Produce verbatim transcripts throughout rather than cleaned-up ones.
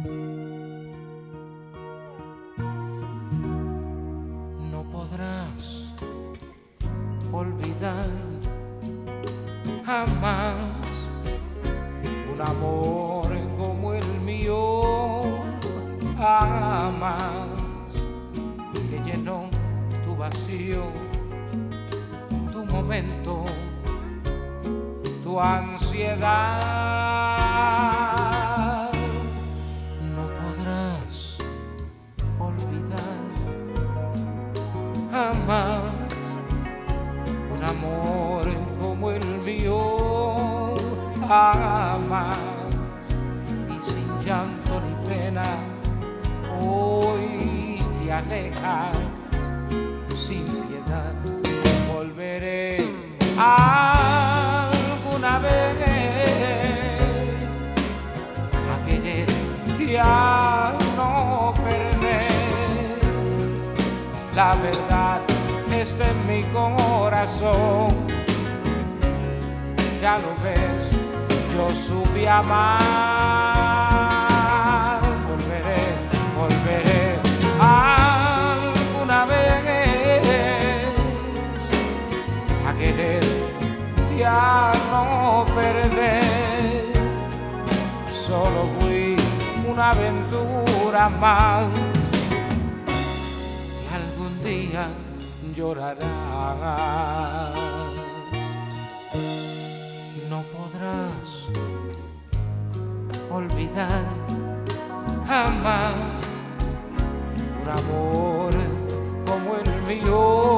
No podrás olvidar jamás un amor como el mío, jamás, que llenó tu vacío, tu momento, tu ansiedad. No podrás olvidar jamás un amor como el mío, jamás, y sin llanto ni pena hoy te alejas sin piedad. Volveré alguna vez a querer y a no perder. La verdad está en mi corazón, ya lo ves, yo supe amar. Volveré, volveré alguna vez a querer y a no perder. Solo fui una aventura más y algún día llorarás. No podrás olvidar jamás un amor como el mío,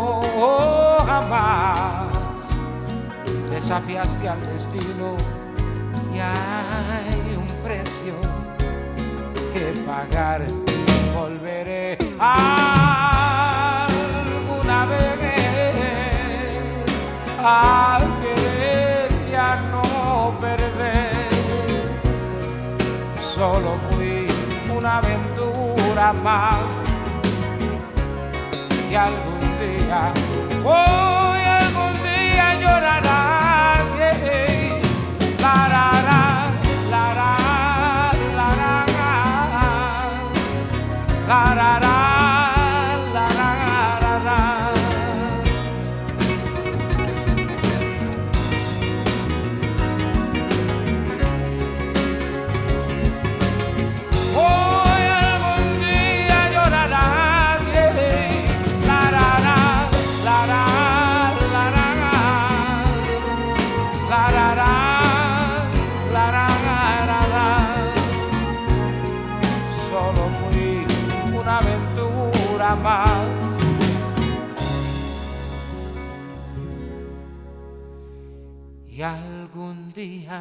jamás. Desafiaste al destino y hay un precio que pagar. Volveré alguna vez a querer y a no perder. Solo fui una aventura más y algún día, hoy algún día llorarás. Yeah. La, la, la, la, la, la, la, la, la, la. Solo fui una aventura más y algún día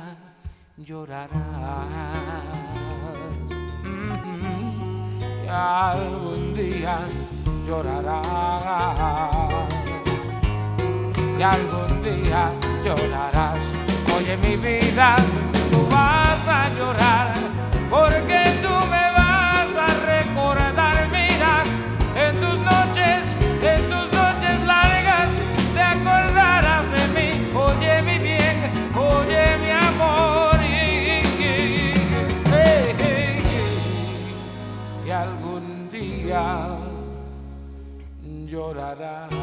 llorarás. Mm-hmm. Y algún día llorarás. Y algún día llorarás. Oye, mi vida, tú vas a llorar porque tú me vas a recordar. Mira, en tus noches, en tus noches largas te acordarás de mí. Oye, mi bien, oye, mi amor, y, y, hey, hey, y algún día llorarás.